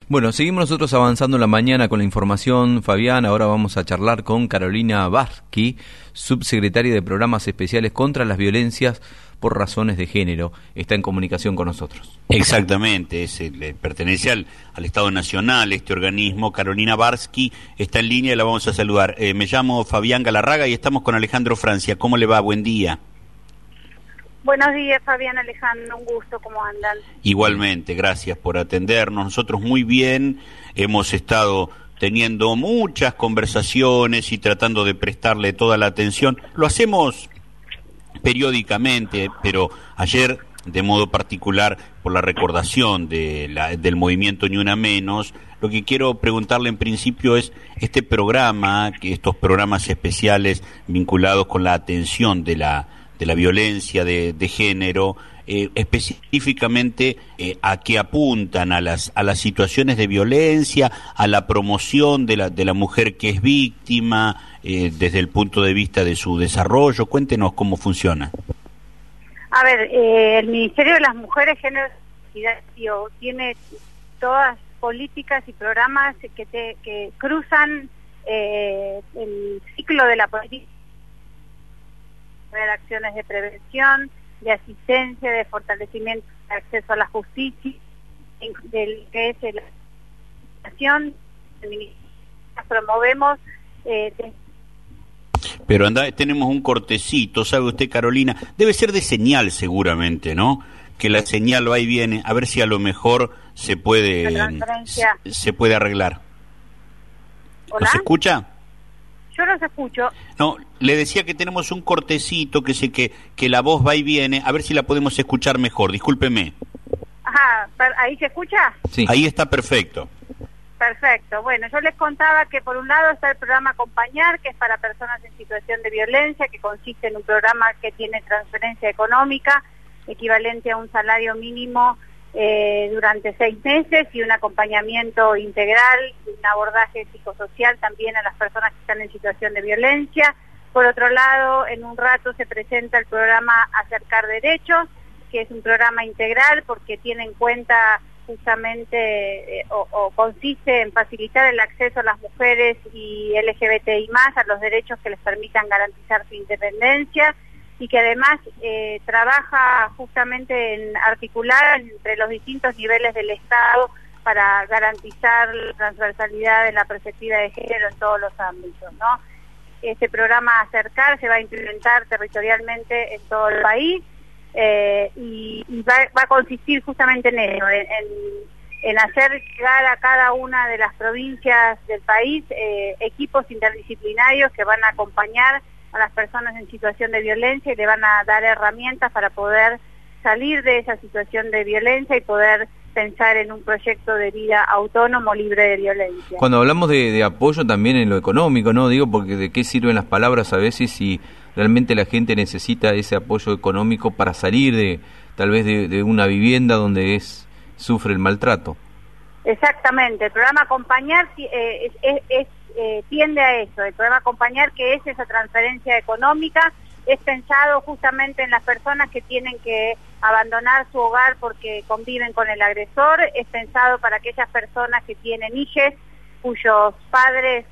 Bueno, seguimos nosotros avanzando en la mañana con la información, Fabián. Ahora vamos a charlar con Carolina Barsky, subsecretaria de Programas Especiales contra las Violencias por Razones de Género. Está en comunicación con nosotros. Exactamente, pertenece al Estado Nacional, este organismo. Carolina Barsky está en línea y la vamos a saludar. Me llamo Fabián Galarraga y estamos con Alejandro Francia. ¿Cómo le va? Buen día. Buenos días, Fabián, Alejandro, un gusto, ¿cómo andan? Igualmente, gracias por atendernos. Nosotros muy bien, hemos estado teniendo muchas conversaciones y tratando de prestarle toda la atención. Lo hacemos periódicamente, pero ayer, de modo particular, por la recordación del movimiento Ni Una Menos, lo que quiero preguntarle en principio es este programa, estos programas especiales vinculados con la atención de la violencia de género, específicamente a qué apuntan, a las situaciones de violencia, a la promoción de la mujer que es víctima, desde el punto de vista de su desarrollo. Cuéntenos cómo funciona. A ver, el Ministerio de las Mujeres, Género y Diversidad tiene todas políticas y programas que cruzan el ciclo de la política, acciones de prevención, de asistencia, de fortalecimiento de acceso a la justicia, del que es la educación, promovemos. Pero tenemos un cortecito, ¿sabe usted, Carolina? Debe ser de señal seguramente, ¿no? Que la señal va y viene, a ver si a lo mejor se puede arreglar. ¿Hola? ¿Nos escucha? Yo los escucho. No, le decía que tenemos un cortecito, que la voz va y viene, a ver si la podemos escuchar mejor, discúlpeme. Ajá, ¿ahí se escucha? Sí. Ahí está perfecto. Perfecto, bueno, yo les contaba que por un lado está el programa Acompañar, que es para personas en situación de violencia, que consiste en un programa que tiene transferencia económica, equivalente a un salario mínimo durante 6 meses y un acompañamiento integral, un abordaje psicosocial también a las personas que están en situación de violencia. Por otro lado, en un rato se presenta el programa Acercar Derechos, que es un programa integral porque tiene en cuenta justamente o consiste en facilitar el acceso a las mujeres y LGBTI+, a los derechos que les permitan garantizar su independencia, y que además trabaja justamente en articular entre los distintos niveles del Estado para garantizar la transversalidad de la perspectiva de género en todos los ámbitos, ¿no? Este programa Acercar se va a implementar territorialmente en todo el país y va a consistir justamente en eso, en hacer llegar a cada una de las provincias del país equipos interdisciplinarios que van a acompañar a las personas en situación de violencia y le van a dar herramientas para poder salir de esa situación de violencia y poder pensar en un proyecto de vida autónomo, libre de violencia. Cuando hablamos de apoyo también en lo económico, ¿no? Digo, porque de qué sirven las palabras a veces si realmente la gente necesita ese apoyo económico para salir tal vez de una vivienda donde sufre el maltrato. Exactamente, el programa Acompañar tiende a eso. El programa Acompañar, que es esa transferencia económica, es pensado justamente en las personas que tienen que abandonar su hogar porque conviven con el agresor, es pensado para aquellas personas que tienen hijos cuyos padres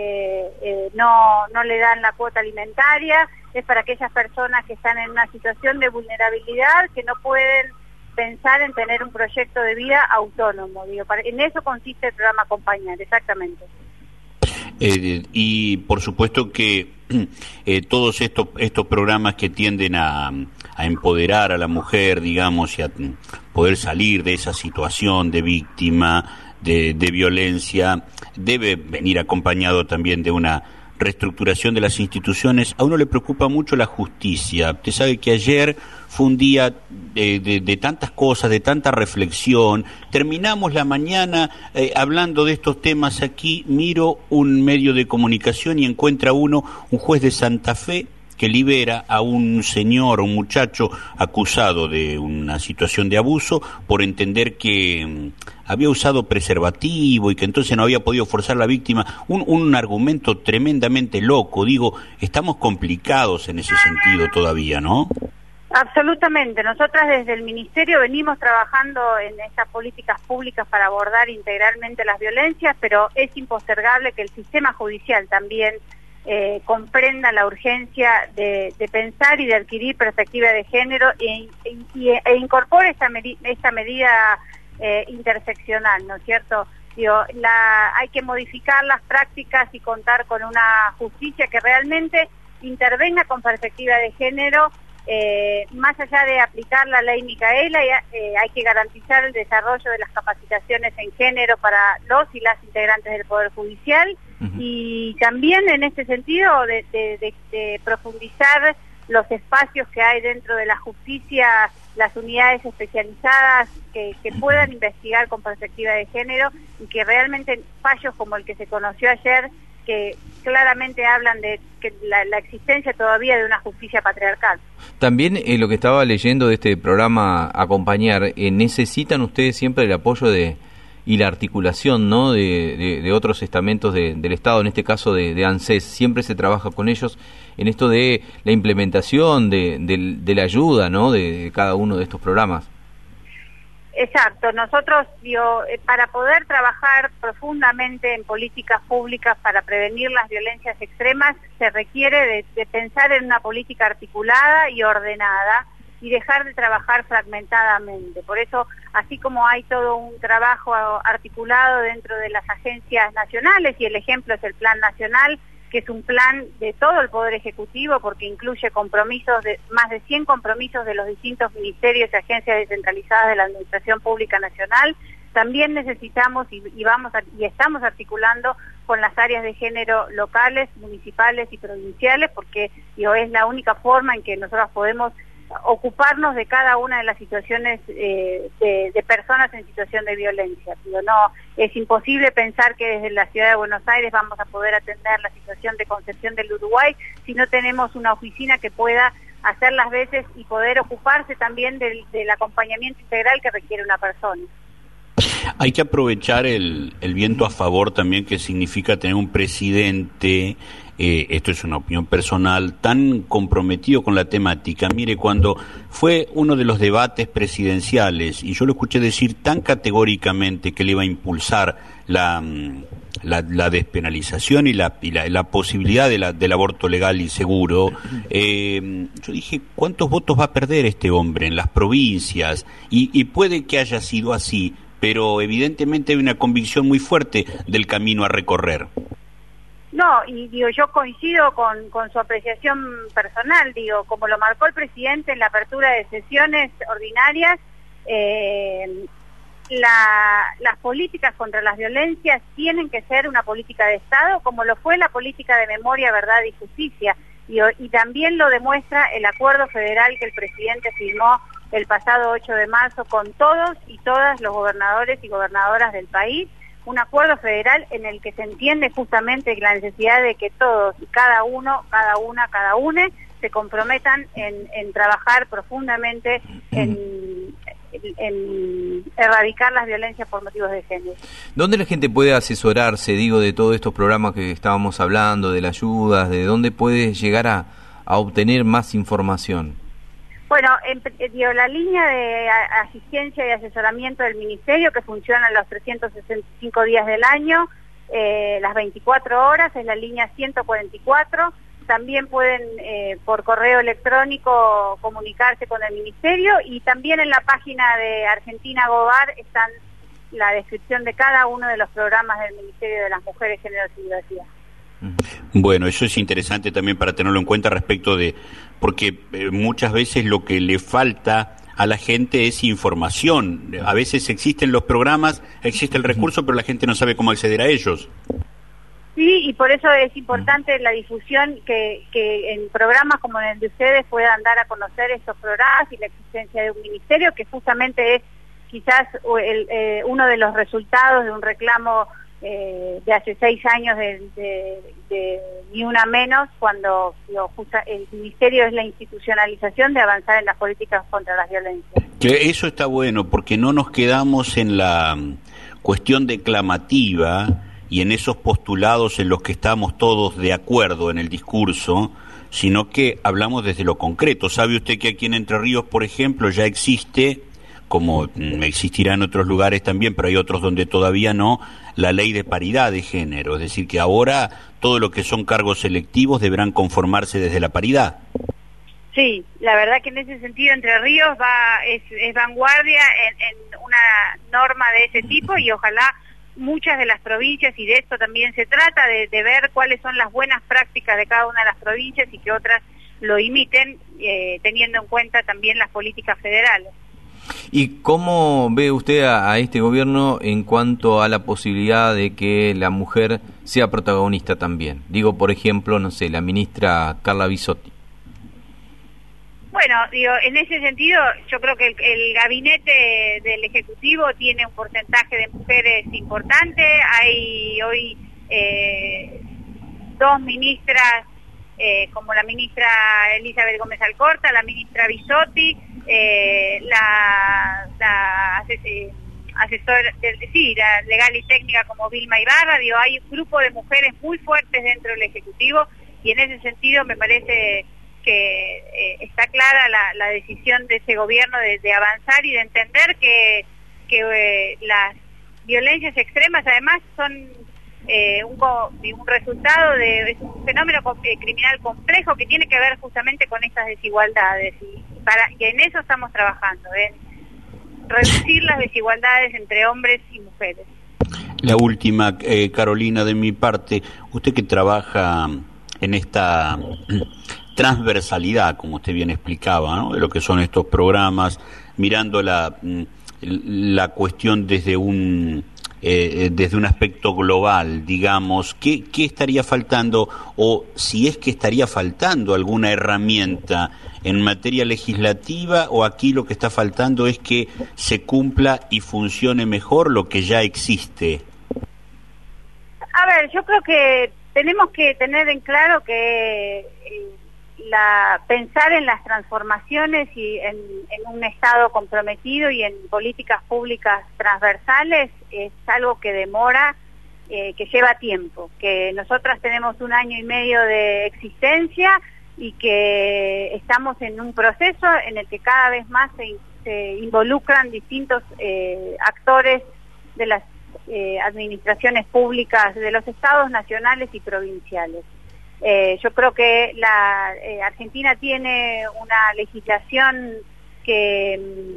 no le dan la cuota alimentaria, es para aquellas personas que están en una situación de vulnerabilidad, que no pueden pensar en tener un proyecto de vida autónomo. En eso consiste el programa Acompañar, exactamente. Y por supuesto que todos estos programas que tienden a empoderar a la mujer, digamos, y a poder salir de esa situación de víctima de violencia, debe venir acompañado también de una reestructuración de las instituciones. A uno le preocupa mucho la justicia. Usted sabe que ayer fue un día de tantas cosas, de tanta reflexión. Terminamos la mañana hablando de estos temas aquí. Miro un medio de comunicación y encuentra un juez de Santa Fe que libera a un señor, un muchacho acusado de una situación de abuso por entender que había usado preservativo y que entonces no había podido forzar a la víctima. Un argumento tremendamente loco. Digo, estamos complicados en ese sentido todavía, ¿no? Absolutamente. Nosotras desde el Ministerio venimos trabajando en estas políticas públicas para abordar integralmente las violencias, pero es impostergable que el sistema judicial también comprenda la urgencia de pensar y de adquirir perspectiva de género e incorpore esta medida interseccional, ¿no es cierto? Hay que modificar las prácticas y contar con una justicia que realmente intervenga con perspectiva de género. Más allá de aplicar la ley Micaela, hay que garantizar el desarrollo de las capacitaciones en género para los y las integrantes del Poder Judicial, y también en este sentido de profundizar los espacios que hay dentro de la justicia, las unidades especializadas que puedan investigar con perspectiva de género, y que realmente fallos como el que se conoció ayer, que claramente hablan de que la existencia todavía de una justicia patriarcal. También lo que estaba leyendo de este programa Acompañar, necesitan ustedes siempre el apoyo y la articulación, ¿no?, de otros estamentos del Estado, en este caso de ANSES. Siempre se trabaja con ellos en esto de la implementación, de la ayuda, ¿no?, de cada uno de estos programas. Exacto. Nosotros, para poder trabajar profundamente en políticas públicas para prevenir las violencias extremas, se requiere de pensar en una política articulada y ordenada, y dejar de trabajar fragmentadamente. Por eso, así como hay todo un trabajo articulado dentro de las agencias nacionales, y el ejemplo es el Plan Nacional, que es un plan de todo el Poder Ejecutivo, porque incluye compromisos más de 100 compromisos de los distintos ministerios y agencias descentralizadas de la Administración Pública Nacional. También necesitamos y estamos articulando con las áreas de género locales, municipales y provinciales, porque es la única forma en que nosotros podemos ocuparnos de cada una de las situaciones de personas en situación de violencia. No, es imposible pensar que desde la Ciudad de Buenos Aires vamos a poder atender la situación de Concepción del Uruguay si no tenemos una oficina que pueda hacer las veces y poder ocuparse también del acompañamiento integral que requiere una persona. Hay que aprovechar el viento a favor también, que significa tener un presidente, esto es una opinión personal, tan comprometido con la temática. Mire, cuando fue uno de los debates presidenciales, y yo lo escuché decir tan categóricamente que le iba a impulsar la despenalización y la posibilidad del aborto legal y seguro, yo dije, ¿cuántos votos va a perder este hombre en las provincias? Y puede que haya sido así, pero evidentemente hay una convicción muy fuerte del camino a recorrer. No, y yo coincido con su apreciación personal, como lo marcó el presidente en la apertura de sesiones ordinarias, las políticas contra las violencias tienen que ser una política de Estado, como lo fue la política de memoria, verdad y justicia, y también lo demuestra el acuerdo federal que el presidente firmó el pasado 8 de marzo con todos y todas los gobernadores y gobernadoras del país, un acuerdo federal en el que se entiende justamente la necesidad de que todos y cada uno, cada una, cada une se comprometan en trabajar profundamente en erradicar las violencias por motivos de género. ¿Dónde la gente puede asesorarse, de todos estos programas que estábamos hablando, de las ayudas, de dónde puede llegar a obtener más información? Bueno, la línea de asistencia y asesoramiento del Ministerio, que funciona los 365 días del año, las 24 horas, es la línea 144. También pueden por correo electrónico comunicarse con el Ministerio, y también en la página de Argentina Gobar están la descripción de cada uno de los programas del Ministerio de las Mujeres, Género y Diversidad. Bueno, eso es interesante también para tenerlo en cuenta porque muchas veces lo que le falta a la gente es información. A veces existen los programas, existe el recurso, pero la gente no sabe cómo acceder a ellos. Sí, y por eso es importante la difusión, que en programas como el de ustedes puedan dar a conocer estos programas y la existencia de un ministerio, que justamente es quizás uno de los resultados de un reclamo de hace 6 años de Ni Una Menos, cuando el ministerio es la institucionalización de avanzar en las políticas contra las violencias. Que eso está bueno, porque no nos quedamos en la cuestión declamativa y en esos postulados en los que estamos todos de acuerdo en el discurso, sino que hablamos desde lo concreto. ¿Sabe usted que aquí en Entre Ríos, por ejemplo, ya existe, como existirá en otros lugares también, pero hay otros donde todavía no, la ley de paridad de género? Es decir, que ahora todo lo que son cargos selectivos deberán conformarse desde la paridad. Sí, la verdad que en ese sentido Entre Ríos es vanguardia en una norma de ese tipo, y ojalá muchas de las provincias, y de esto también se trata, de ver cuáles son las buenas prácticas de cada una de las provincias y que otras lo imiten, teniendo en cuenta también las políticas federales. ¿Y cómo ve usted a este gobierno en cuanto a la posibilidad de que la mujer sea protagonista también? Digo, por ejemplo, no sé, la ministra Carla Bisotti. Bueno, digo, en ese sentido, yo creo que el gabinete del Ejecutivo tiene un porcentaje de mujeres importante. Hay hoy dos ministras, como la ministra Elizabeth Gómez Alcorta, la ministra Bisotti, la asesora, la legal y técnica como Vilma Ibarra. Digo, hay un grupo de mujeres muy fuertes dentro del Ejecutivo, y en ese sentido me parece que está clara la decisión de ese gobierno de avanzar y de entender que las violencias extremas además son un resultado de un fenómeno criminal complejo que tiene que ver justamente con estas desigualdades, y en eso estamos trabajando, en reducir las desigualdades entre hombres y mujeres. La última, Carolina, de mi parte, usted que trabaja en esta transversalidad, como usted bien explicaba, ¿no?, de lo que son estos programas, mirando la cuestión desde un aspecto global, digamos, ¿qué estaría faltando, o si es que estaría faltando alguna herramienta en materia legislativa, o aquí lo que está faltando es que se cumpla y funcione mejor lo que ya existe? A ver, yo creo que tenemos que tener en claro que pensar en las transformaciones y en un Estado comprometido y en políticas públicas transversales es algo que demora, que lleva tiempo, que nosotras tenemos 1 año y medio de existencia y que estamos en un proceso en el que cada vez más se involucran distintos actores de las administraciones públicas de los estados nacionales y provinciales. Yo creo que la Argentina tiene una legislación que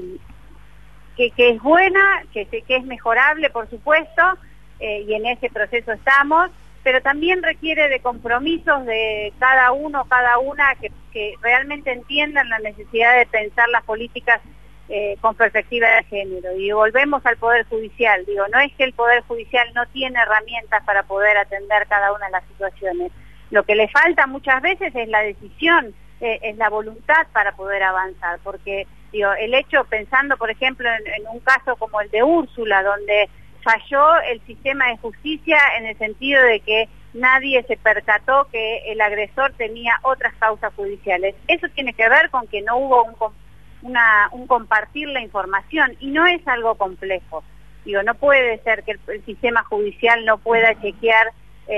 es buena, que es mejorable, por supuesto, y en ese proceso estamos, pero también requiere de compromisos de cada uno, cada una, que realmente entiendan la necesidad de pensar las políticas con perspectiva de género. Y volvemos al Poder Judicial. Digo, no es que el Poder Judicial no tiene herramientas para poder atender cada una de las situaciones. Lo que le falta muchas veces es la decisión, es la voluntad para poder avanzar, porque digo, el hecho, pensando por ejemplo en un caso como el de Úrsula, donde falló el sistema de justicia en el sentido de que nadie se percató que el agresor tenía otras causas judiciales. Eso tiene que ver con que no hubo un compartir la información, y no es algo complejo. Digo, no puede ser que el sistema judicial no pueda chequear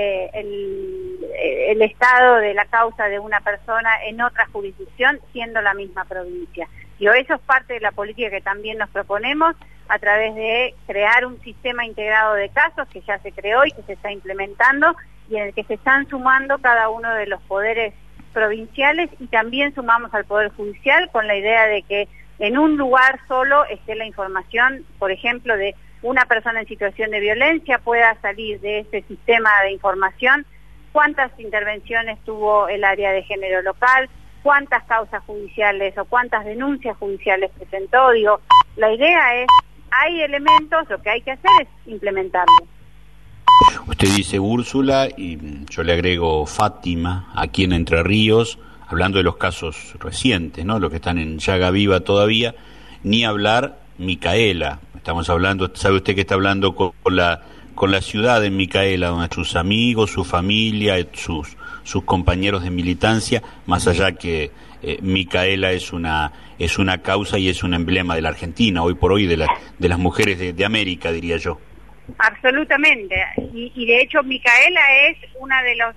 el estado de la causa de una persona en otra jurisdicción, siendo la misma provincia. Y eso es parte de la política que también nos proponemos a través de crear un sistema integrado de casos que ya se creó y que se está implementando, y en el que se están sumando cada uno de los poderes provinciales, y también sumamos al Poder Judicial con la idea de que en un lugar solo esté la información, por ejemplo, de una persona en situación de violencia, pueda salir de ese sistema de información cuántas intervenciones tuvo el área de género local, cuántas causas judiciales o cuántas denuncias judiciales presentó. Digo, la idea es, hay elementos, lo que hay que hacer es implementarlos. Usted dice Úrsula, y yo le agrego Fátima, aquí en Entre Ríos, hablando de los casos recientes, ¿no?, los que están en llaga viva todavía, ni hablar Micaela. Estamos hablando, sabe usted que está hablando con la ciudad de Micaela, donde sus amigos, su familia, sus compañeros de militancia, más allá que Micaela es una causa y es un emblema de la Argentina, hoy por hoy de las mujeres de América, diría yo. Absolutamente, y de hecho Micaela es una de los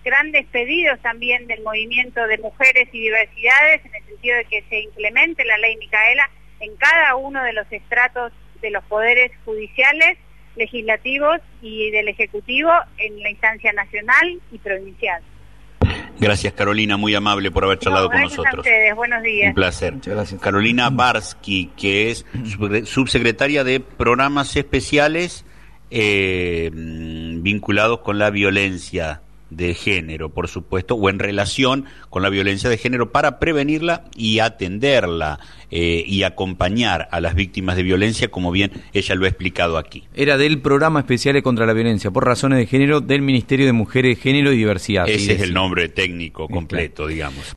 grandes pedidos también del movimiento de mujeres y diversidades, en el sentido de que se implemente la ley Micaela en cada uno de los estratos de los poderes judiciales, legislativos y del Ejecutivo, en la instancia nacional y provincial. Gracias, Carolina, muy amable por haber charlado con nosotros. Gracias a ustedes, buenos días. Un placer. Muchas gracias. Carolina Barsky, que es subsecretaria de Programas Especiales vinculados con la violencia de género, por supuesto, o en relación con la violencia de género para prevenirla y atenderla y acompañar a las víctimas de violencia, como bien ella lo ha explicado aquí. Era del Programa Especial contra la Violencia por Razones de Género del Ministerio de Mujeres, Género y Diversidad. Ese es el nombre técnico completo, digamos.